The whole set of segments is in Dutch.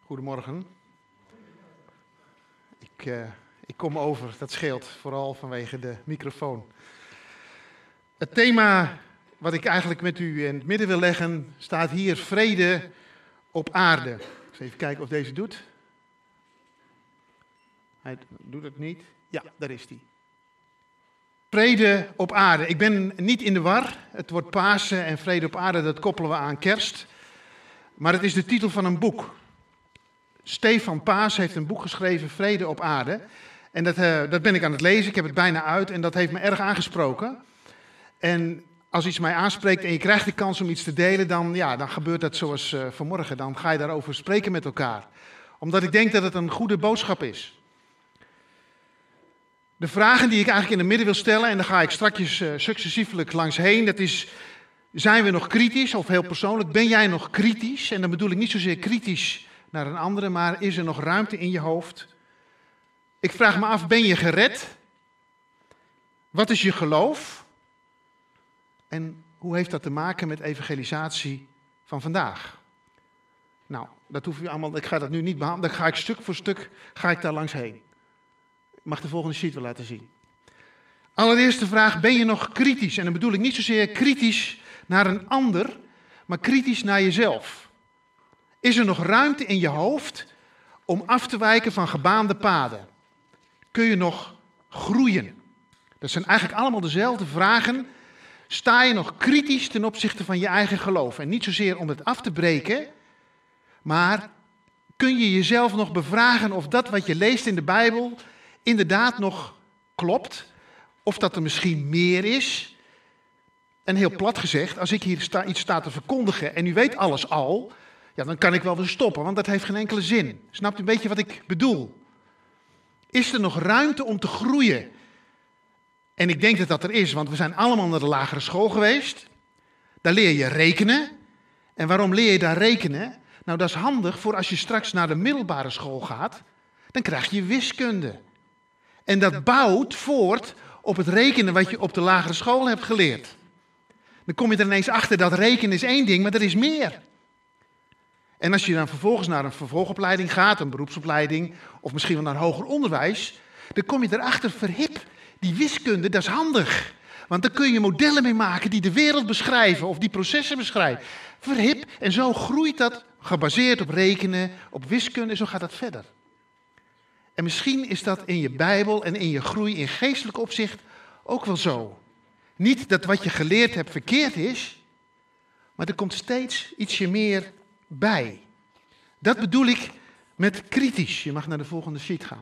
Goedemorgen. Ik kom over, dat scheelt, vooral vanwege de microfoon. Het thema wat ik eigenlijk met u in het midden wil leggen, staat hier: vrede op aarde. Ik zal even kijken of deze doet. Hij doet het niet. Ja, daar is hij. Vrede op aarde. Ik ben niet in de war. Het wordt Pasen en vrede op aarde, dat koppelen we aan kerst. Maar het is de titel van een boek. Stefan Paas heeft een boek geschreven, Vrede op aarde. En dat ben ik aan het lezen, ik heb het bijna uit en dat heeft me erg aangesproken. En als iets mij aanspreekt en je krijgt de kans om iets te delen, dan gebeurt dat zoals vanmorgen. Dan ga je daarover spreken met elkaar. Omdat ik denk dat het een goede boodschap is. De vragen die ik eigenlijk in het midden wil stellen, en daar ga ik straks successieflijk langs heen, dat is: zijn we nog kritisch? Of heel persoonlijk, ben jij nog kritisch? En dan bedoel ik niet zozeer kritisch naar een andere, maar is er nog ruimte in je hoofd? Ik vraag me af, ben je gered? Wat is je geloof? En hoe heeft dat te maken met evangelisatie van vandaag? Nou, dat hoef je allemaal, ik ga dat nu niet behandelen, dan ga ik stuk voor stuk daar langs heen. Ik mag de volgende sheet wel laten zien. Allereerst de vraag, ben je nog kritisch? En dan bedoel ik niet zozeer kritisch naar een ander, maar kritisch naar jezelf. Is er nog ruimte in je hoofd om af te wijken van gebaande paden? Kun je nog groeien? Dat zijn eigenlijk allemaal dezelfde vragen. Sta je nog kritisch ten opzichte van je eigen geloof? En niet zozeer om het af te breken, maar kun je jezelf nog bevragen of dat wat je leest in de Bijbel inderdaad nog klopt? Of dat er misschien meer is? En heel plat gezegd, als ik hier iets sta te verkondigen en u weet alles al, ja, dan kan ik wel weer stoppen, want dat heeft geen enkele zin. Snapt u een beetje wat ik bedoel? Is er nog ruimte om te groeien? En ik denk dat dat er is, want we zijn allemaal naar de lagere school geweest. Daar leer je rekenen. En waarom leer je daar rekenen? Nou, dat is handig voor als je straks naar de middelbare school gaat. Dan krijg je wiskunde. En dat bouwt voort op het rekenen wat je op de lagere school hebt geleerd. Dan kom je er ineens achter dat rekenen is één ding, maar er is meer. En als je dan vervolgens naar een vervolgopleiding gaat, een beroepsopleiding, of misschien wel naar hoger onderwijs, dan kom je erachter, verhip, die wiskunde, dat is handig. Want dan kun je modellen mee maken die de wereld beschrijven of die processen beschrijven. Verhip, en zo groeit dat, gebaseerd op rekenen, op wiskunde, en zo gaat dat verder. En misschien is dat in je Bijbel en in je groei in geestelijk opzicht ook wel zo. Niet dat wat je geleerd hebt verkeerd is, maar er komt steeds ietsje meer bij. Dat bedoel ik met kritisch. Je mag naar de volgende sheet gaan.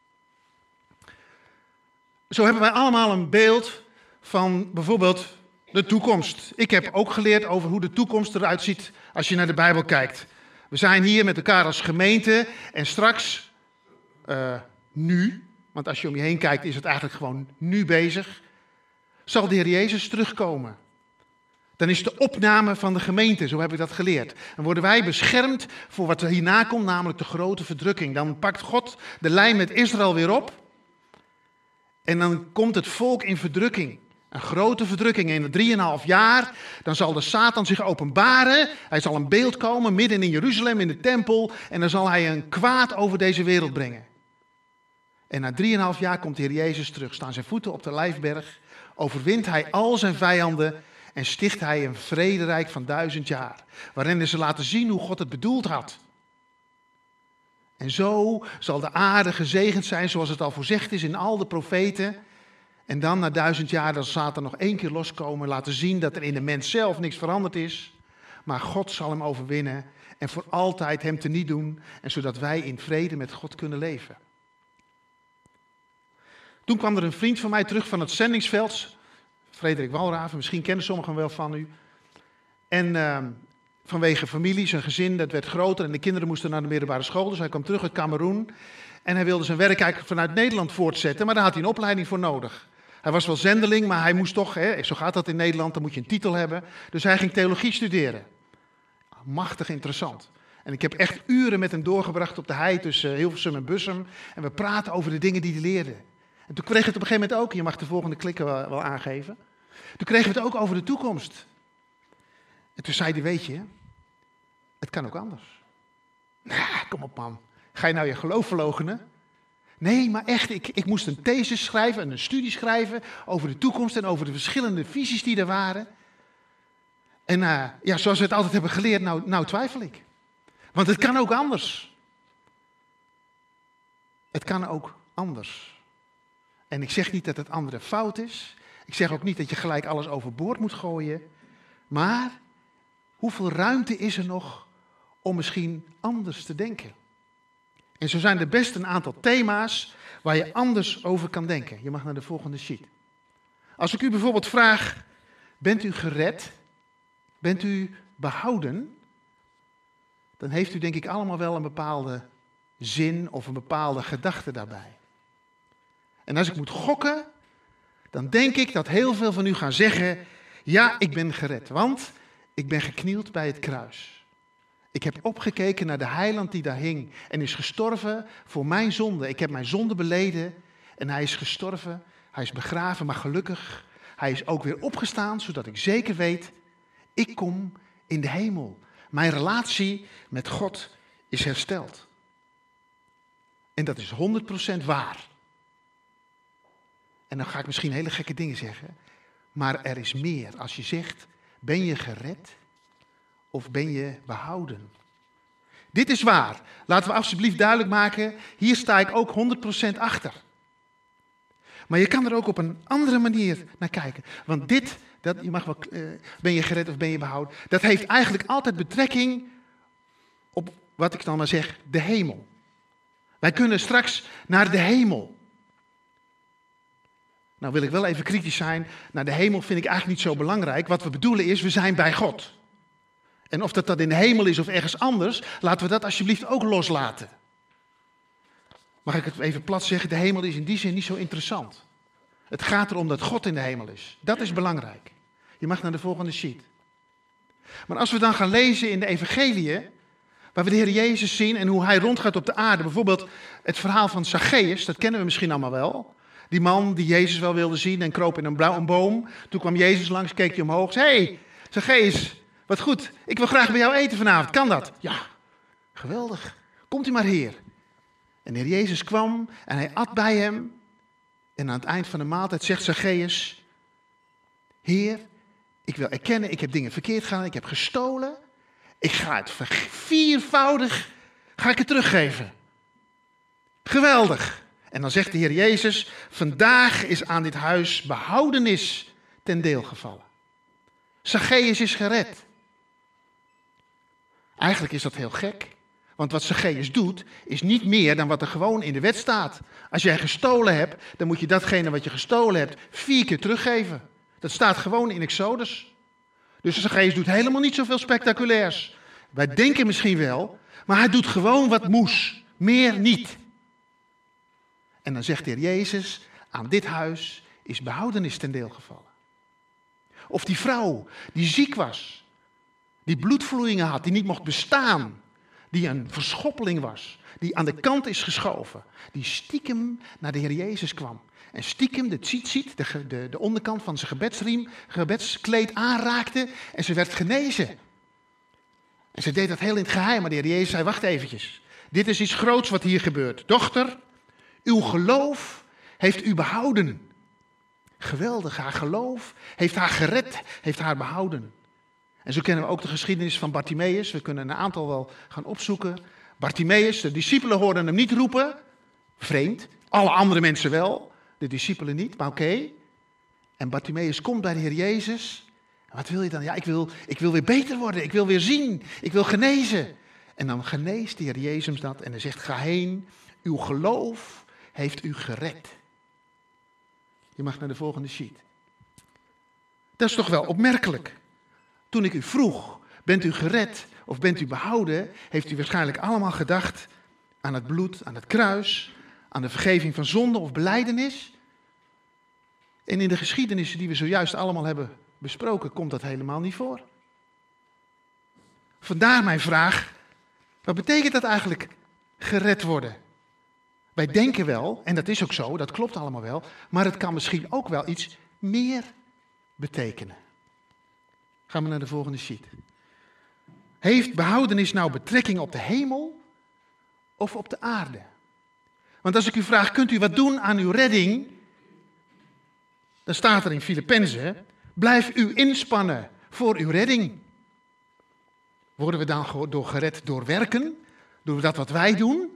Zo hebben wij allemaal een beeld van bijvoorbeeld de toekomst. Ik heb ook geleerd over hoe de toekomst eruit ziet als je naar de Bijbel kijkt. We zijn hier met elkaar als gemeente en straks, nu, want als je om je heen kijkt is het eigenlijk gewoon nu bezig, zal de Heer Jezus terugkomen. Dan is de opname van de gemeente, zo heb ik dat geleerd. Dan worden wij beschermd voor wat er hierna komt, namelijk de grote verdrukking. Dan pakt God de lijn met Israël weer op. En dan komt het volk in verdrukking. Een grote verdrukking. En in 3,5 jaar, dan zal de Satan zich openbaren. Hij zal een beeld komen midden in Jeruzalem, in de tempel. En dan zal hij een kwaad over deze wereld brengen. En na 3,5 jaar komt de Heer Jezus terug. Staan zijn voeten op de Olijfberg. Overwint hij al zijn vijanden. En sticht hij een vrederijk van 1000 jaar. Waarin ze laten zien hoe God het bedoeld had. En zo zal de aarde gezegend zijn zoals het al voorzegd is in al de profeten. En dan na 1000 jaar zal Satan nog 1 keer loskomen. Laten zien dat er in de mens zelf niks veranderd is. Maar God zal hem overwinnen. En voor altijd hem teniet doen. En zodat wij in vrede met God kunnen leven. Toen kwam er een vriend van mij terug van het zendingsveld. Frederik Walraven, misschien kennen sommigen wel van u. En vanwege familie, zijn gezin, dat werd groter en de kinderen moesten naar de middelbare school. Dus hij kwam terug uit Kameroen en hij wilde zijn werk eigenlijk vanuit Nederland voortzetten, maar daar had hij een opleiding voor nodig. Hij was wel zendeling, maar hij moest toch, zo gaat dat in Nederland, dan moet je een titel hebben. Dus hij ging theologie studeren. Machtig interessant. En ik heb echt uren met hem doorgebracht op de hei tussen Hilversum en Bussum. En we praten over de dingen die hij leerde. En toen kreeg het op een gegeven moment ook, je mag de volgende klikker wel aangeven. Toen kregen we het ook over de toekomst. En toen zei hij, weet je, het kan ook anders. Nou, kom op man. Ga je nou je geloof verloochenen? Nee, maar echt, ik moest een thesis schrijven en een studie schrijven over de toekomst en over de verschillende visies die er waren. En ja, zoals we het altijd hebben geleerd, nou twijfel ik. Want het kan ook anders. Het kan ook anders. En ik zeg niet dat het andere fout is. Ik zeg ook niet dat je gelijk alles overboord moet gooien. Maar hoeveel ruimte is er nog om misschien anders te denken? En zo zijn er best een aantal thema's waar je anders over kan denken. Je mag naar de volgende sheet. Als ik u bijvoorbeeld vraag, bent u gered? Bent u behouden? Dan heeft u denk ik allemaal wel een bepaalde zin of een bepaalde gedachte daarbij. En als ik moet gokken, dan denk ik dat heel veel van u gaan zeggen, ja, ik ben gered, want ik ben geknield bij het kruis. Ik heb opgekeken naar de heiland die daar hing en is gestorven voor mijn zonde. Ik heb mijn zonde beleden en hij is gestorven, hij is begraven, maar gelukkig, hij is ook weer opgestaan, zodat ik zeker weet, ik kom in de hemel. Mijn relatie met God is hersteld. En dat is 100% waar. En dan ga ik misschien hele gekke dingen zeggen, maar er is meer. Als je zegt, ben je gered of ben je behouden? Dit is waar. Laten we alsjeblieft duidelijk maken, hier sta ik ook 100% achter. Maar je kan er ook op een andere manier naar kijken. Want je mag wel, ben je gered of ben je behouden, dat heeft eigenlijk altijd betrekking op, wat ik dan maar zeg, de hemel. Wij kunnen straks naar de hemel. Nou wil ik wel even kritisch zijn, naar de hemel vind ik eigenlijk niet zo belangrijk. Wat we bedoelen is, we zijn bij God. En of dat in de hemel is of ergens anders, laten we dat alsjeblieft ook loslaten. Mag ik het even plat zeggen, de hemel is in die zin niet zo interessant. Het gaat erom dat God in de hemel is. Dat is belangrijk. Je mag naar de volgende sheet. Maar als we dan gaan lezen in de evangeliën, waar we de Heer Jezus zien en hoe hij rondgaat op de aarde. Bijvoorbeeld het verhaal van Zacchaeus, dat kennen we misschien allemaal wel. Die man die Jezus wel wilde zien en kroop in een boom. Toen kwam Jezus langs, keek hij omhoog. Hey, Zacchaeus, wat goed. Ik wil graag bij jou eten vanavond. Kan dat? Ja, geweldig. Komt u maar hier. En de Heer Jezus kwam en hij at bij hem. En aan het eind van de maaltijd zegt Zacchaeus, Heer, ik wil erkennen, ik heb dingen verkeerd gedaan, ik heb gestolen. Ik ga het viervoudig, ga ik het teruggeven. Geweldig. En dan zegt de Heer Jezus, vandaag is aan dit huis behoudenis ten deel gevallen. Zacchaeus is gered. Eigenlijk is dat heel gek. Want wat Zacchaeus doet, is niet meer dan wat er gewoon in de wet staat. Als jij gestolen hebt, dan moet je datgene wat je gestolen hebt 4 keer teruggeven. Dat staat gewoon in Exodus. Dus Zacchaeus doet helemaal niet zoveel spectaculairs. Wij denken misschien wel, maar hij doet gewoon wat moest. Meer niet. En dan zegt de Heer Jezus, aan dit huis is behoudenis ten deel gevallen. Of die vrouw die ziek was, die bloedvloeien had, die niet mocht bestaan, die een verschoppeling was, die aan de kant is geschoven, die stiekem naar de Heer Jezus kwam. En stiekem de tzitzit, de onderkant van zijn gebedskleed aanraakte en ze werd genezen. En ze deed dat heel in het geheim, maar de Heer Jezus zei, wacht eventjes. Dit is iets groots wat hier gebeurt. Dochter, uw geloof heeft u behouden. Geweldig, haar geloof heeft haar gered, heeft haar behouden. En zo kennen we ook de geschiedenis van Bartimeus. We kunnen een aantal wel gaan opzoeken. Bartimeus, de discipelen hoorden hem niet roepen. Vreemd. Alle andere mensen wel. De discipelen niet, maar oké. En Bartimeus komt bij de Heer Jezus. En wat wil je dan? Ja, ik wil weer beter worden. Ik wil weer zien. Ik wil genezen. En dan geneest de Heer Jezus dat. En hij zegt, ga heen. Uw geloof heeft u gered. Je mag naar de volgende sheet. Dat is toch wel opmerkelijk. Toen ik u vroeg, bent u gered of bent u behouden, heeft u waarschijnlijk allemaal gedacht aan het bloed, aan het kruis, aan de vergeving van zonde of belijdenis. En in de geschiedenissen die we zojuist allemaal hebben besproken, komt dat helemaal niet voor. Vandaar mijn vraag, wat betekent dat eigenlijk, gered worden? Wij denken wel, en dat is ook zo, dat klopt allemaal wel, maar het kan misschien ook wel iets meer betekenen. Gaan we naar de volgende sheet. Heeft behoudenis nou betrekking op de hemel of op de aarde? Want als ik u vraag, kunt u wat doen aan uw redding? Dan staat er in Filippenzen, blijf u inspannen voor uw redding. Worden we dan gered door werken? Doen we dat wat wij doen?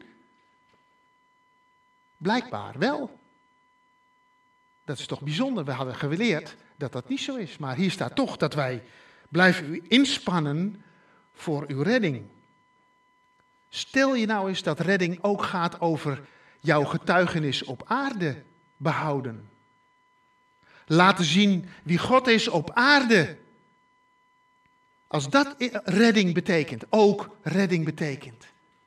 Blijkbaar wel. Dat is toch bijzonder. We hadden geleerd dat dat niet zo is. Maar hier staat toch dat wij blijven u inspannen voor uw redding. Stel je nou eens dat redding ook gaat over jouw getuigenis op aarde behouden. Laten zien wie God is op aarde. Als dat redding betekent, ook redding betekent.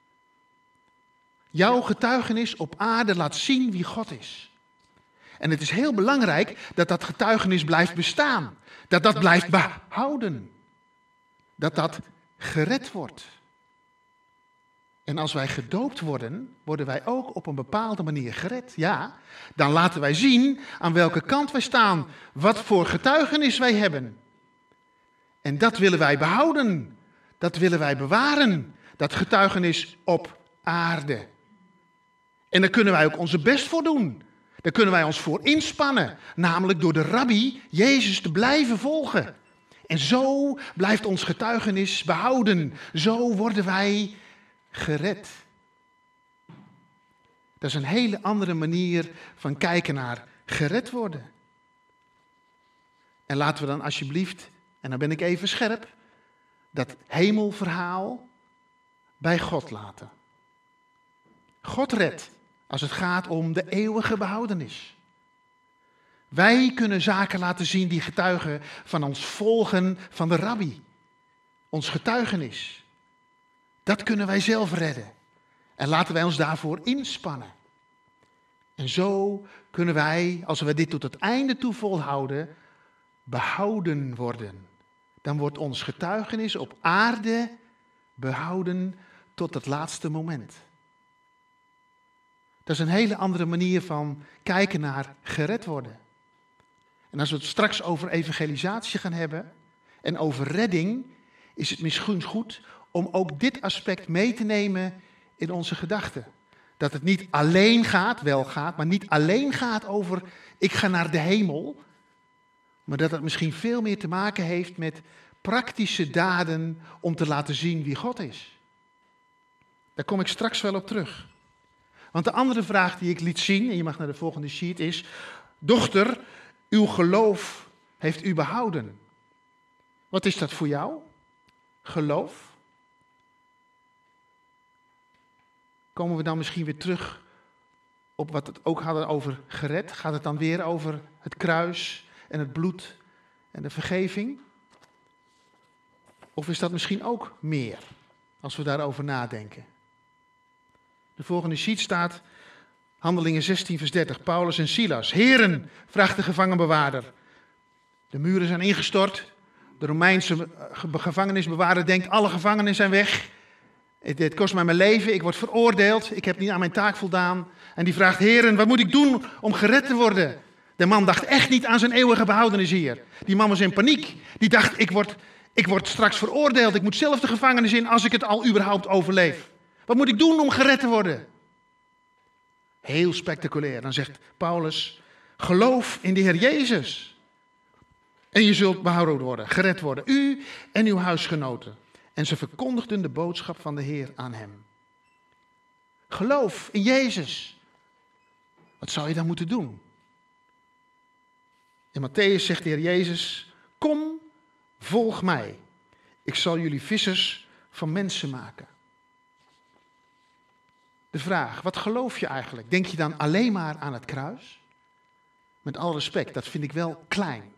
Jouw getuigenis op aarde laat zien wie God is. En het is heel belangrijk dat dat getuigenis blijft bestaan. Dat dat blijft behouden. Dat dat gered wordt. En als wij gedoopt worden, worden wij ook op een bepaalde manier gered. Ja, dan laten wij zien aan welke kant wij staan. Wat voor getuigenis wij hebben. En dat willen wij behouden. Dat willen wij bewaren. Dat getuigenis op aarde. En daar kunnen wij ook onze best voor doen. Daar kunnen wij ons voor inspannen. Namelijk door de rabbi Jezus te blijven volgen. En zo blijft ons getuigenis behouden. Zo worden wij gered. Dat is een hele andere manier van kijken naar gered worden. En laten we dan alsjeblieft, en dan ben ik even scherp, dat hemelverhaal bij God laten. God redt als het gaat om de eeuwige behoudenis. Wij kunnen zaken laten zien die getuigen van ons volgen van de rabbi. Ons getuigenis. Dat kunnen wij zelf redden. En laten wij ons daarvoor inspannen. En zo kunnen wij, als we dit tot het einde toe volhouden, behouden worden. Dan wordt ons getuigenis op aarde behouden tot het laatste moment. Dat is een hele andere manier van kijken naar gered worden. En als we het straks over evangelisatie gaan hebben en over redding, is het misschien goed om ook dit aspect mee te nemen in onze gedachten. Dat het niet alleen gaat, wel gaat, maar niet alleen gaat over ik ga naar de hemel, maar dat het misschien veel meer te maken heeft met praktische daden om te laten zien wie God is. Daar kom ik straks wel op terug. Want de andere vraag die ik liet zien, en je mag naar de volgende sheet, is: dochter, uw geloof heeft u behouden. Wat is dat voor jou? Geloof? Komen we dan misschien weer terug op wat we het ook hadden over gered? Gaat het dan weer over het kruis en het bloed en de vergeving? Of is dat misschien ook meer, als we daarover nadenken? De volgende sheet staat, Handelingen 16 vers 30, Paulus en Silas. Heren, vraagt de gevangenbewaarder. De muren zijn ingestort. De Romeinse gevangenisbewaarder denkt, alle gevangenen zijn weg. Het kost mij mijn leven, ik word veroordeeld, ik heb niet aan mijn taak voldaan. En die vraagt, heren, wat moet ik doen om gered te worden? De man dacht echt niet aan zijn eeuwige behoudenis hier. Die man was in paniek. Die dacht, ik word straks veroordeeld, ik moet zelf de gevangenis in als ik het al überhaupt overleef. Wat moet ik doen om gered te worden? Heel spectaculair. Dan zegt Paulus, geloof in de Heer Jezus. En je zult behouden worden, gered worden. U en uw huisgenoten. En ze verkondigden de boodschap van de Heer aan hem. Geloof in Jezus. Wat zou je dan moeten doen? In Mattheüs zegt de Heer Jezus, kom, volg mij. Ik zal jullie vissers van mensen maken. De vraag, wat geloof je eigenlijk? Denk je dan alleen maar aan het kruis? Met alle respect, dat vind ik wel klein.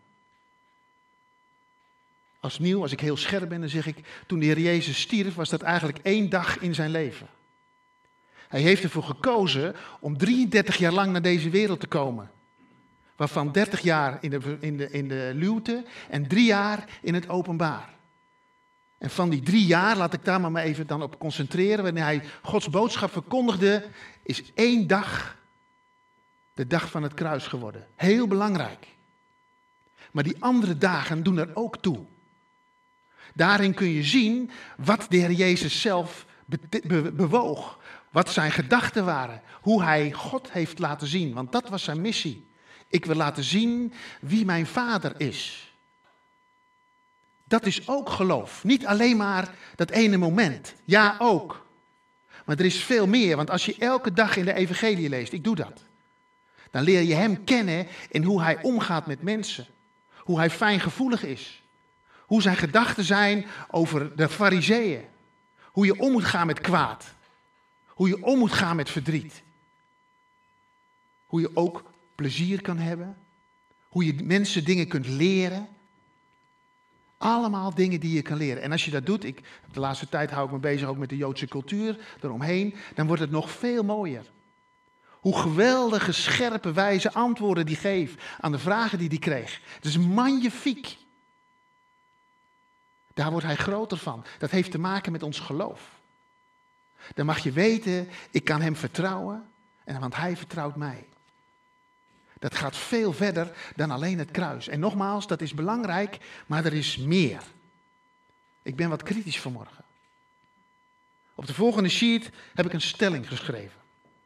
Als ik heel scherp ben, dan zeg ik, toen de Heer Jezus stierf, was dat eigenlijk 1 dag in zijn leven. Hij heeft ervoor gekozen om 33 jaar lang naar deze wereld te komen. Waarvan 30 jaar in de luwte en 3 jaar in het openbaar. En van die 3 jaar, laat ik daar maar even dan op concentreren, wanneer hij Gods boodschap verkondigde, is 1 dag de dag van het kruis geworden. Heel belangrijk. Maar die andere dagen doen er ook toe. Daarin kun je zien wat de Heer Jezus zelf bewoog. Wat zijn gedachten waren. Hoe hij God heeft laten zien. Want dat was zijn missie. Ik wil laten zien wie mijn vader is. Dat is ook geloof. Niet alleen maar dat ene moment. Ja, ook. Maar er is veel meer. Want als je elke dag in de evangelie leest, ik doe dat. Dan leer je hem kennen in hoe hij omgaat met mensen. Hoe hij fijngevoelig is. Hoe zijn gedachten zijn over de farizeeën. Hoe je om moet gaan met kwaad. Hoe je om moet gaan met verdriet. Hoe je ook plezier kan hebben. Hoe je mensen dingen kunt leren. Allemaal dingen die je kan leren. En als je dat doet, de laatste tijd hou ik me bezig ook met de Joodse cultuur eromheen, dan wordt het nog veel mooier. Hoe geweldige, scherpe, wijze antwoorden die geeft aan de vragen die hij kreeg. Het is magnifiek. Daar wordt hij groter van. Dat heeft te maken met ons geloof. Dan mag je weten, ik kan hem vertrouwen, want hij vertrouwt mij. Dat gaat veel verder dan alleen het kruis. En nogmaals, dat is belangrijk, maar er is meer. Ik ben wat kritisch vanmorgen. Op de volgende sheet heb ik een stelling geschreven.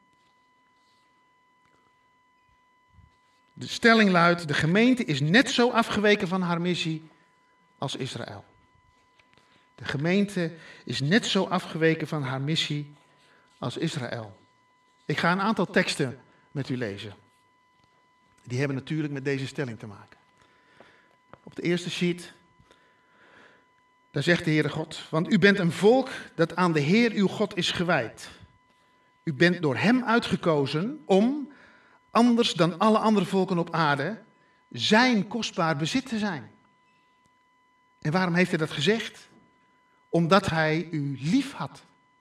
De stelling luidt, de gemeente is net zo afgeweken van haar missie als Israël. De gemeente is net zo afgeweken van haar missie als Israël. Ik ga een aantal teksten met u lezen. Die hebben natuurlijk met deze stelling te maken. Op de eerste sheet, daar zegt de Heere God, want u bent een volk dat aan de Heer uw God is gewijd. U bent door hem uitgekozen om, anders dan alle andere volken op aarde, zijn kostbaar bezit te zijn. En waarom heeft hij dat gezegd? Omdat hij u lief had.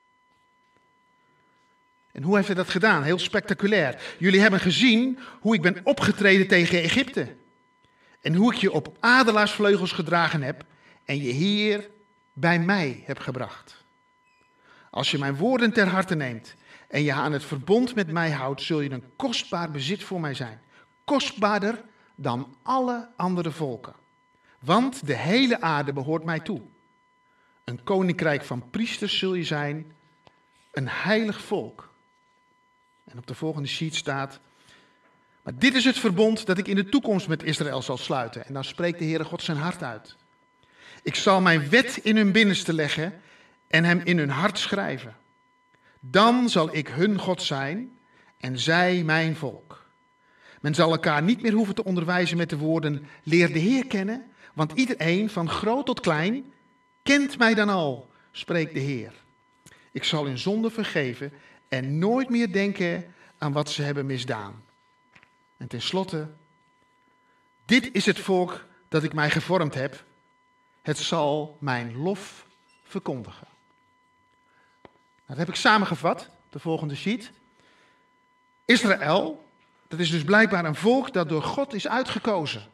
En hoe heeft hij dat gedaan? Heel spectaculair. Jullie hebben gezien hoe ik ben opgetreden tegen Egypte. En hoe ik je op adelaarsvleugels gedragen heb en je hier bij mij heb gebracht. Als je mijn woorden ter harte neemt en je aan het verbond met mij houdt, zul je een kostbaar bezit voor mij zijn. Kostbaarder dan alle andere volken. Want de hele aarde behoort mij toe. Een koninkrijk van priesters zul je zijn, een heilig volk. En op de volgende sheet staat, maar dit is het verbond dat ik in de toekomst met Israël zal sluiten. En dan spreekt de Heere God zijn hart uit. Ik zal mijn wet in hun binnenste leggen en hem in hun hart schrijven. Dan zal ik hun God zijn en zij mijn volk. Men zal elkaar niet meer hoeven te onderwijzen met de woorden, leer de Heer kennen, want iedereen van groot tot klein kent mij dan al, spreekt de Heer. Ik zal hun zonde vergeven en nooit meer denken aan wat ze hebben misdaan. En tenslotte, dit is het volk dat ik mij gevormd heb. Het zal mijn lof verkondigen. Dat heb ik samengevat, de volgende sheet. Israël, dat is dus blijkbaar een volk dat door God is uitgekozen.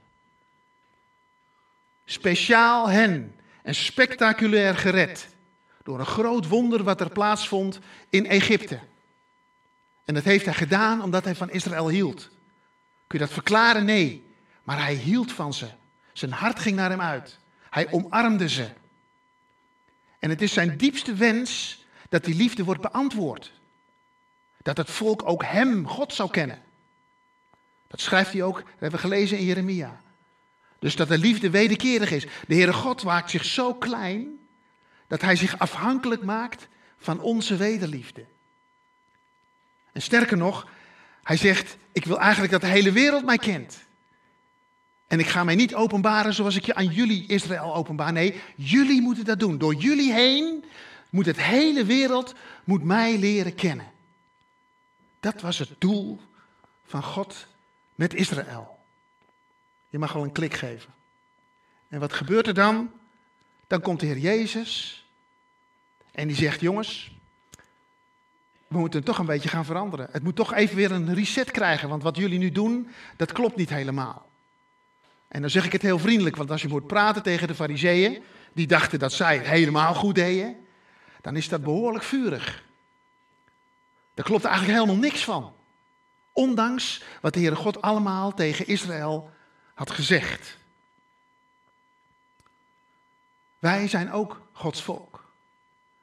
Speciaal hen en spectaculair gered. Door een groot wonder wat er plaatsvond in Egypte. En dat heeft hij gedaan omdat hij van Israël hield. Kun je dat verklaren? Nee. Maar hij hield van ze. Zijn hart ging naar hem uit. Hij omarmde ze. En het is zijn diepste wens dat die liefde wordt beantwoord. Dat het volk ook hem, God, zou kennen. Dat schrijft hij ook, dat hebben we gelezen in Jeremia. Dus dat de liefde wederkerig is. De Heere God maakt zich zo klein dat hij zich afhankelijk maakt van onze wederliefde. En sterker nog, hij zegt, ik wil eigenlijk dat de hele wereld mij kent. En ik ga mij niet openbaren zoals ik je aan jullie Israël openbaar. Nee, jullie moeten dat doen. Door jullie heen moet het hele wereld mij leren kennen. Dat was het doel van God met Israël. Je mag wel een klik geven. En wat gebeurt er dan? Dan komt de Heer Jezus en die zegt, jongens, we moeten toch een beetje gaan veranderen. Het moet toch even weer een reset krijgen, want wat jullie nu doen, dat klopt niet helemaal. En dan zeg ik het heel vriendelijk, want als je moet praten tegen de farizeeën, die dachten dat zij het helemaal goed deden, dan is dat behoorlijk vurig. Daar klopt eigenlijk helemaal niks van. Ondanks wat de Heere God allemaal tegen Israël had gezegd. Wij zijn ook Gods volk.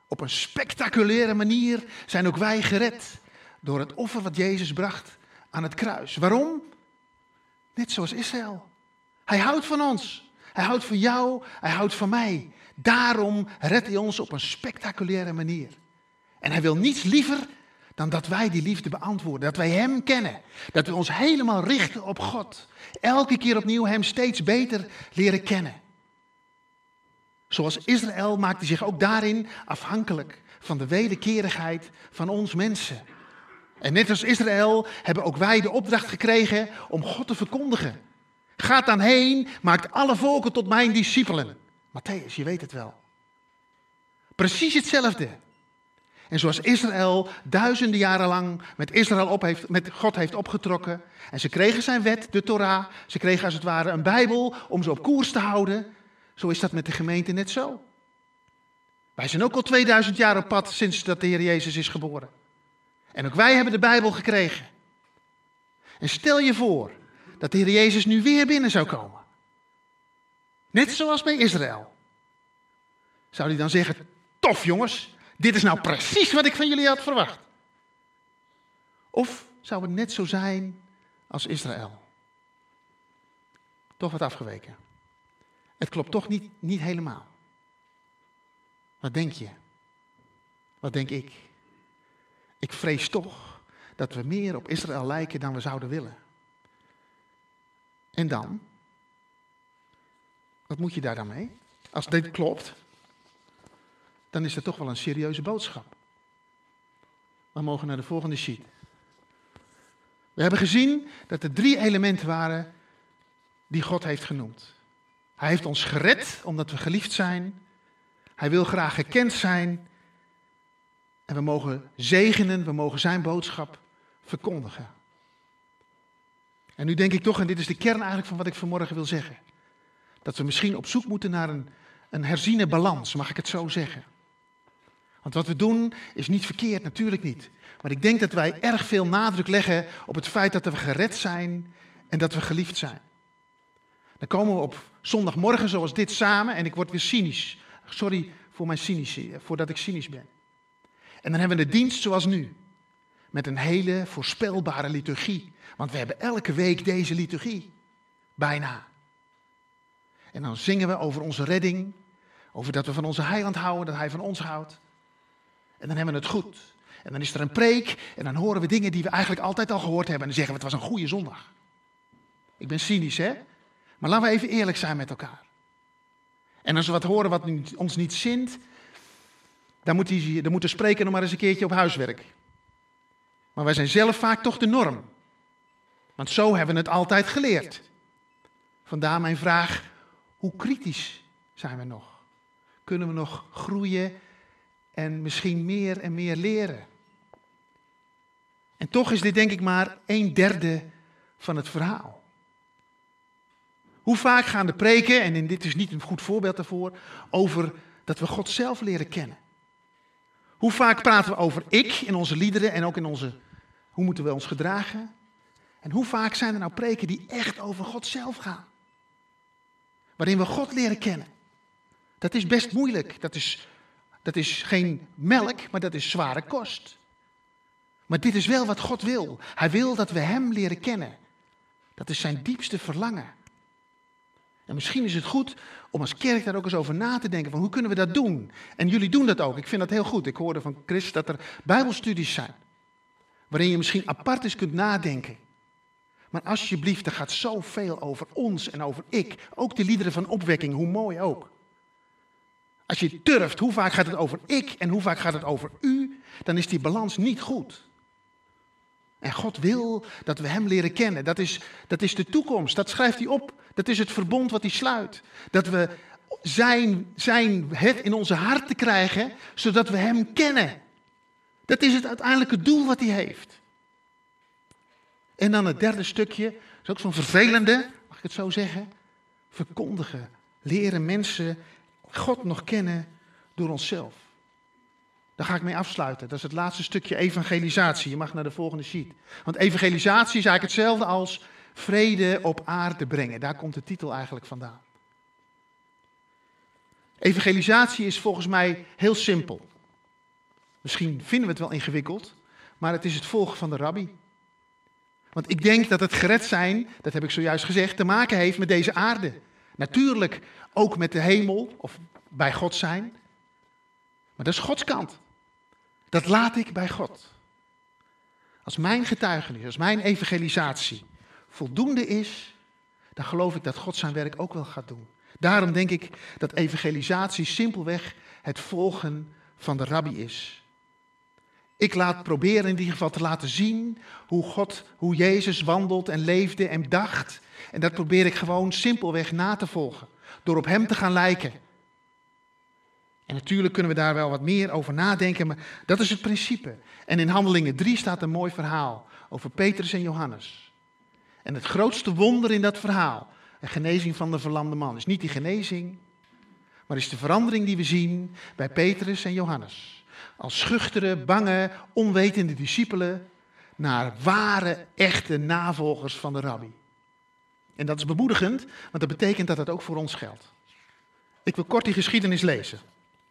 Op een spectaculaire manier zijn ook wij gered door het offer wat Jezus bracht aan het kruis. Waarom? Net zoals Israël. Hij houdt van ons. Hij houdt van jou. Hij houdt van mij. Daarom redt hij ons op een spectaculaire manier. En hij wil niets liever dan dat wij die liefde beantwoorden. Dat wij hem kennen. Dat we ons helemaal richten op God. Elke keer opnieuw hem steeds beter leren kennen. Zoals Israël maakt hij zich ook daarin afhankelijk van de wederkerigheid van ons mensen. En net als Israël hebben ook wij de opdracht gekregen om God te verkondigen. Ga dan heen, maakt alle volken tot mijn discipelen. Mattheüs, je weet het wel. Precies hetzelfde. En zoals Israël duizenden jaren lang met God heeft opgetrokken. En ze kregen zijn wet, de Torah. Ze kregen als het ware een Bijbel om ze op koers te houden. Zo is dat met de gemeente net zo. Wij zijn ook al 2000 jaar op pad sinds dat de Heer Jezus is geboren. En ook wij hebben de Bijbel gekregen. En stel je voor dat de Heer Jezus nu weer binnen zou komen. Net zoals bij Israël. Zou hij dan zeggen, tof jongens, dit is nou precies wat ik van jullie had verwacht. Of zou het net zo zijn als Israël? Toch wat afgeweken. Het klopt toch niet helemaal. Wat denk je? Wat denk ik? Ik vrees toch dat we meer op Israël lijken dan we zouden willen. En dan? Wat moet je daar dan mee? Als dit klopt, dan is dat toch wel een serieuze boodschap. We mogen naar de volgende sheet. We hebben gezien dat er 3 elementen waren die God heeft genoemd. Hij heeft ons gered omdat we geliefd zijn. Hij wil graag gekend zijn. En we mogen zegenen, we mogen zijn boodschap verkondigen. En nu denk ik toch, en dit is de kern eigenlijk van wat ik vanmorgen wil zeggen. Dat we misschien op zoek moeten naar een herziene balans, mag ik het zo zeggen. Want wat we doen is niet verkeerd, natuurlijk niet. Maar ik denk dat wij erg veel nadruk leggen op het feit dat we gered zijn en dat we geliefd zijn. Dan komen we op zondagmorgen zoals dit samen en ik word weer cynisch. Sorry voor mijn voordat ik cynisch ben. En dan hebben we de dienst zoals nu. Met een hele voorspelbare liturgie. Want we hebben elke week deze liturgie. Bijna. En dan zingen we over onze redding. Over dat we van onze heiland houden, dat hij van ons houdt. En dan hebben we het goed. En dan is er een preek en dan horen we dingen die we eigenlijk altijd al gehoord hebben. En dan zeggen we, het was een goede zondag. Ik ben cynisch, hè? Maar laten we even eerlijk zijn met elkaar. En als we wat horen wat ons niet zint, dan moet de spreker nog maar eens een keertje op huiswerk. Maar wij zijn zelf vaak toch de norm. Want zo hebben we het altijd geleerd. Vandaar mijn vraag, hoe kritisch zijn we nog? Kunnen we nog groeien en misschien meer en meer leren? En toch is dit denk ik maar 1/3 van het verhaal. Hoe vaak gaan de preken, en dit is niet een goed voorbeeld daarvoor, over dat we God zelf leren kennen? Hoe vaak praten we over ik in onze liederen en ook in hoe moeten we ons gedragen? En hoe vaak zijn er nou preken die echt over God zelf gaan? Waarin we God leren kennen. Dat is best moeilijk. Dat is geen melk, maar dat is zware kost. Maar dit is wel wat God wil. Hij wil dat we hem leren kennen. Dat is zijn diepste verlangen. En misschien is het goed om als kerk daar ook eens over na te denken. Van hoe kunnen we dat doen? En jullie doen dat ook. Ik vind dat heel goed. Ik hoorde van Chris dat er bijbelstudies zijn. Waarin je misschien apart eens kunt nadenken. Maar alsjeblieft, er gaat zoveel over ons en over ik. Ook de liederen van opwekking, hoe mooi ook. Als je durft, hoe vaak gaat het over ik en hoe vaak gaat het over u, dan is die balans niet goed. En God wil dat we hem leren kennen. Dat is de toekomst, dat schrijft hij op. Dat is het verbond wat hij sluit. Dat we het in onze harten krijgen, zodat we hem kennen. Dat is het uiteindelijke doel wat hij heeft. En dan het 3e stukje, dat is ook zo'n vervelende, mag ik het zo zeggen? Verkondigen, leren mensen God nog kennen door onszelf. Daar ga ik mee afsluiten. Dat is het laatste stukje evangelisatie. Je mag naar de volgende sheet. Want evangelisatie is eigenlijk hetzelfde als vrede op aarde brengen. Daar komt de titel eigenlijk vandaan. Evangelisatie is volgens mij heel simpel. Misschien vinden we het wel ingewikkeld, maar het is het volgen van de rabbi. Want ik denk dat het gered zijn, dat heb ik zojuist gezegd, te maken heeft met deze aarde. Natuurlijk ook met de hemel of bij God zijn. Maar dat is Gods kant. Dat laat ik bij God. Als mijn getuigenis, als mijn evangelisatie voldoende is, dan geloof ik dat God zijn werk ook wel gaat doen. Daarom denk ik dat evangelisatie simpelweg het volgen van de rabbi is. Ik laat proberen in ieder geval te laten zien hoe Jezus wandelt en leefde en dacht. En dat probeer ik gewoon simpelweg na te volgen. Door op hem te gaan lijken. En natuurlijk kunnen we daar wel wat meer over nadenken, maar dat is het principe. En in Handelingen 3 staat een mooi verhaal over Petrus en Johannes. En het grootste wonder in dat verhaal, de genezing van de verlamde man, is niet die genezing, maar is de verandering die we zien bij Petrus en Johannes. Als schuchtere, bange, onwetende discipelen naar ware, echte navolgers van de rabbi. En dat is bemoedigend, want dat betekent dat het ook voor ons geldt. Ik wil kort die geschiedenis lezen.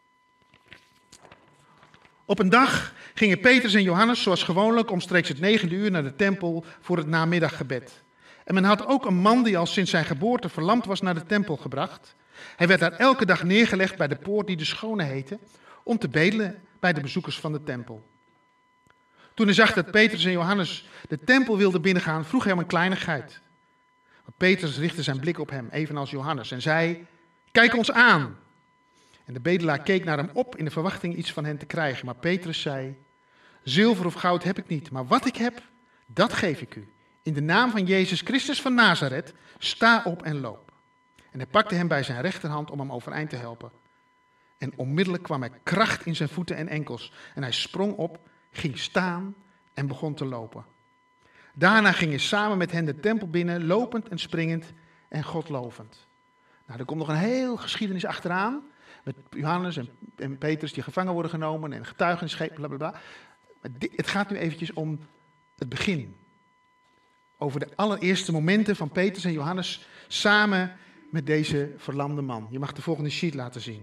Op een dag gingen Petrus en Johannes zoals gewoonlijk omstreeks het 9e uur naar de tempel voor het namiddag-gebed. En men had ook een man die al sinds zijn geboorte verlamd was naar de tempel gebracht. Hij werd daar elke dag neergelegd bij de poort die de Schone heette, om te bedelen bij de bezoekers van de tempel. Toen hij zag dat Petrus en Johannes de tempel wilden binnengaan, vroeg hij om een kleinigheid. Maar Petrus richtte zijn blik op hem, evenals Johannes, en zei: "Kijk ons aan." En de bedelaar keek naar hem op in de verwachting iets van hen te krijgen. Maar Petrus zei: "Zilver of goud heb ik niet, maar wat ik heb, dat geef ik u. In de naam van Jezus Christus van Nazareth, sta op en loop." En hij pakte hem bij zijn rechterhand om hem overeind te helpen. En onmiddellijk kwam er kracht in zijn voeten en enkels. En hij sprong op, ging staan en begon te lopen. Daarna ging hij samen met hen de tempel binnen, lopend en springend en God lovend. Nou, er komt nog een heel geschiedenis achteraan. Met Johannes en Petrus die gevangen worden genomen en getuigenis, blablabla. Maar het gaat nu eventjes om het begin. Over de allereerste momenten van Petrus en Johannes samen met deze verlamde man. Je mag de volgende sheet laten zien.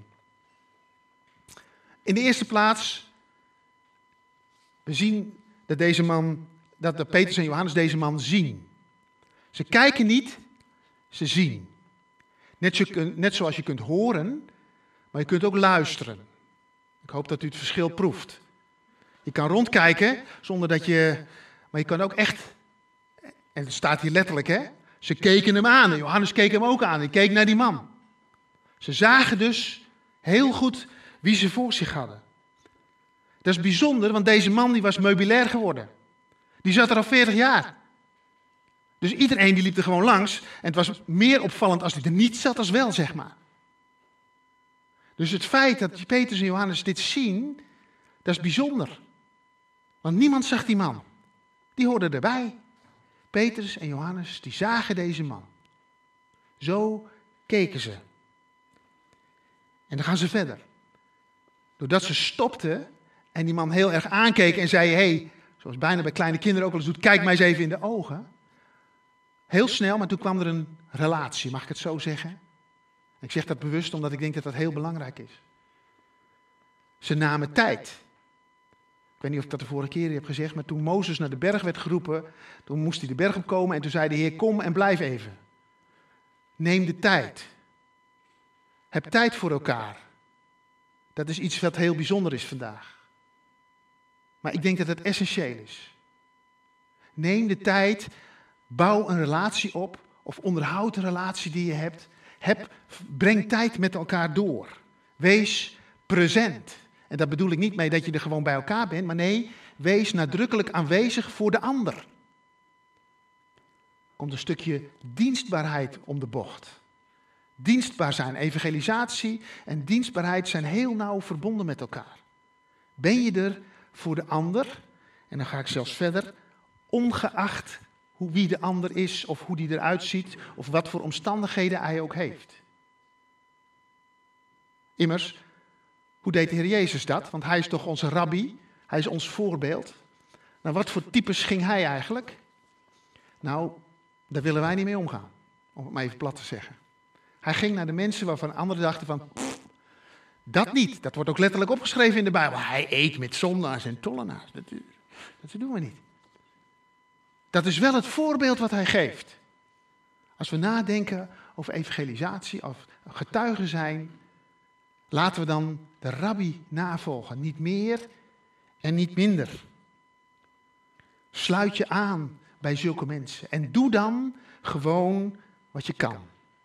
In de eerste plaats, we zien dat de Petrus en Johannes deze man zien. Ze kijken niet, ze zien. Net zoals je kunt horen, maar je kunt ook luisteren. Ik hoop dat u het verschil proeft. Je kan rondkijken zonder dat je, maar je kan ook echt, en het staat hier letterlijk, hè? Ze keken hem aan en Johannes keek hem ook aan. Hij keek naar die man. Ze zagen dus heel goed wie ze voor zich hadden. Dat is bijzonder, want deze man die was meubilair geworden. Die zat er al 40 jaar. Dus iedereen die liep er gewoon langs. En het was meer opvallend als hij er niet zat als wel, zeg maar. Dus het feit dat Petrus en Johannes dit zien, dat is bijzonder. Want niemand zag die man. Die hoorden erbij. Petrus en Johannes, die zagen deze man. Zo keken ze. En dan gaan ze verder. Doordat ze stopten en die man heel erg aankeken en zei: "Hey, zoals bijna bij kleine kinderen ook wel eens doet, kijk mij eens even in de ogen." Heel snel, maar toen kwam er een relatie, mag ik het zo zeggen? Ik zeg dat bewust omdat ik denk dat dat heel belangrijk is. Ze namen tijd. Ik weet niet of ik dat de vorige keer heb gezegd, maar toen Mozes naar de berg werd geroepen, toen moest hij de berg opkomen en toen zei de Heer: "Kom en blijf even. Neem de tijd. Heb tijd voor elkaar." Dat is iets wat heel bijzonder is vandaag. Maar ik denk dat het essentieel is. Neem de tijd, bouw een relatie op of onderhoud een relatie die je hebt. Breng tijd met elkaar door. Wees present. En daar bedoel ik niet mee dat je er gewoon bij elkaar bent, maar nee, wees nadrukkelijk aanwezig voor de ander. Er komt een stukje dienstbaarheid om de bocht. Dienstbaar zijn, evangelisatie en dienstbaarheid zijn heel nauw verbonden met elkaar. Ben je er voor de ander, en dan ga ik zelfs verder, ongeacht wie de ander is of hoe die eruit ziet of wat voor omstandigheden hij ook heeft. Immers, hoe deed de Heer Jezus dat? Want hij is toch onze rabbi, hij is ons voorbeeld. Nou, wat voor types ging hij eigenlijk? Nou, daar willen wij niet mee omgaan, om het maar even plat te zeggen. Hij ging naar de mensen waarvan anderen dachten van, Dat niet. Dat wordt ook letterlijk opgeschreven in de Bijbel. Hij eet met zondaars en tollenaars. Dat doen we niet. Dat is wel het voorbeeld wat hij geeft. Als we nadenken over evangelisatie, of getuigen zijn, laten we dan de rabbi navolgen. Niet meer en niet minder. Sluit je aan bij zulke mensen. En doe dan gewoon wat je kan.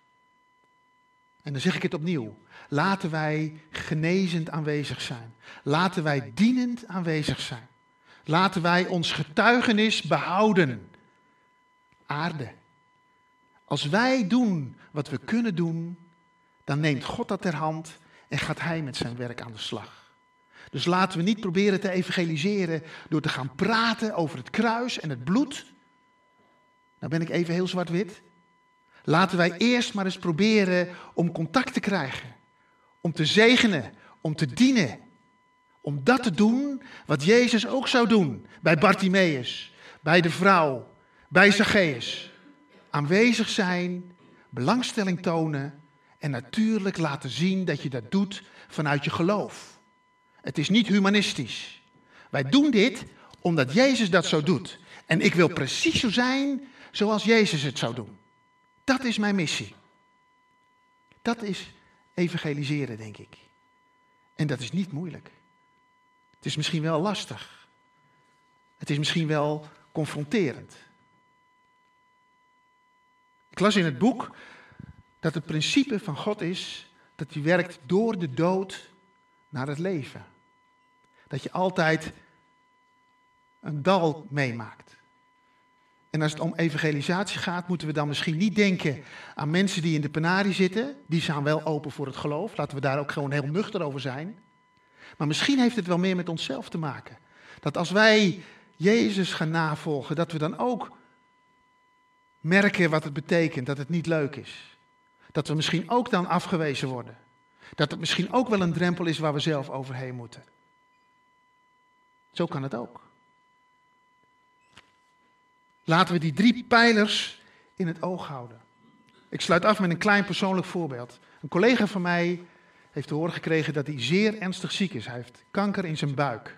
En dan zeg ik het opnieuw. Laten wij genezend aanwezig zijn. Laten wij dienend aanwezig zijn. Laten wij ons getuigenis behouden. Aarde. Als wij doen wat we kunnen doen, dan neemt God dat ter hand en gaat Hij met zijn werk aan de slag. Dus laten we niet proberen te evangeliseren door te gaan praten over het kruis en het bloed. Nou ben ik even heel zwart-wit. Laten wij eerst maar eens proberen om contact te krijgen. Om te zegenen, om te dienen. Om dat te doen wat Jezus ook zou doen. Bij Bartimeus, bij de vrouw, bij Zacchaeus. Aanwezig zijn, belangstelling tonen en natuurlijk laten zien dat je dat doet vanuit je geloof. Het is niet humanistisch. Wij doen dit omdat Jezus dat zo doet. En ik wil precies zo zijn zoals Jezus het zou doen. Dat is mijn missie. Dat is evangeliseren, denk ik. En dat is niet moeilijk. Het is misschien wel lastig. Het is misschien wel confronterend. Ik las in het boek dat het principe van God is dat hij werkt door de dood naar het leven. Dat je altijd een dal meemaakt. En als het om evangelisatie gaat, moeten we dan misschien niet denken aan mensen die in de penarie zitten. Die staan wel open voor het geloof. Laten we daar ook gewoon heel nuchter over zijn. Maar misschien heeft het wel meer met onszelf te maken. Dat als wij Jezus gaan navolgen, dat we dan ook merken wat het betekent, dat het niet leuk is. Dat we misschien ook dan afgewezen worden. Dat het misschien ook wel een drempel is waar we zelf overheen moeten. Zo kan het ook. Laten we die 3 pijlers in het oog houden. Ik sluit af met een klein persoonlijk voorbeeld. Een collega van mij heeft te horen gekregen dat hij zeer ernstig ziek is. Hij heeft kanker in zijn buik.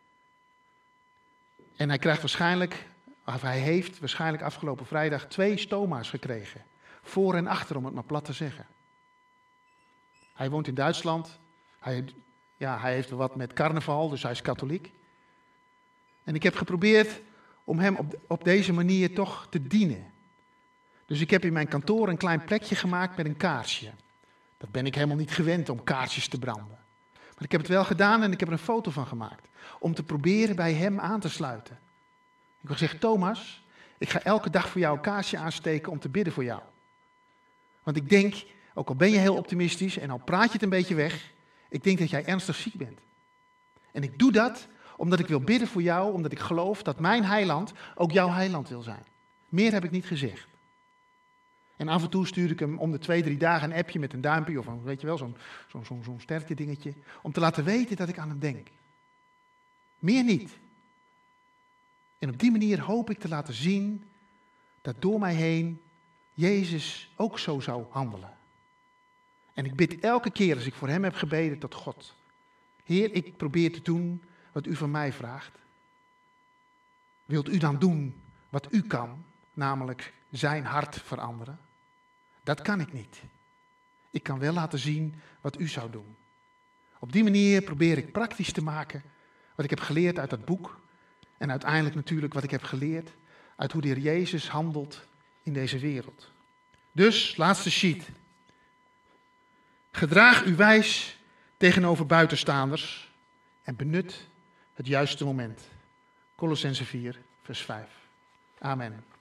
En hij heeft waarschijnlijk afgelopen vrijdag 2 stoma's gekregen. Voor en achter, om het maar plat te zeggen. Hij woont in Duitsland. Hij heeft wat met carnaval, dus hij is katholiek. En ik heb geprobeerd om hem op deze manier toch te dienen. Dus ik heb in mijn kantoor een klein plekje gemaakt met een kaarsje. Dat ben ik helemaal niet gewend om kaarsjes te branden. Maar ik heb het wel gedaan en ik heb er een foto van gemaakt. Om te proberen bij hem aan te sluiten. Ik heb gezegd, Thomas, ik ga elke dag voor jou een kaarsje aansteken om te bidden voor jou. Want ik denk, ook al ben je heel optimistisch en al praat je het een beetje weg, ik denk dat jij ernstig ziek bent. En ik doe dat omdat ik wil bidden voor jou, omdat ik geloof dat mijn heiland ook jouw heiland wil zijn. Meer heb ik niet gezegd. En af en toe stuur ik hem om de 2-3 dagen een appje met een duimpje of zo'n sterke dingetje, om te laten weten dat ik aan hem denk. Meer niet. En op die manier hoop ik te laten zien dat door mij heen Jezus ook zo zou handelen. En ik bid elke keer als ik voor hem heb gebeden tot God. Heer, ik probeer te doen wat u van mij vraagt. Wilt u dan doen wat u kan, namelijk zijn hart veranderen? Dat kan ik niet. Ik kan wel laten zien wat u zou doen. Op die manier probeer ik praktisch te maken wat ik heb geleerd uit dat boek. En uiteindelijk natuurlijk wat ik heb geleerd uit hoe de Heer Jezus handelt in deze wereld. Dus, laatste sheet. Gedraag u wijs tegenover buitenstaanders en benut het juiste moment. Kolossenzen 4, vers 5. Amen.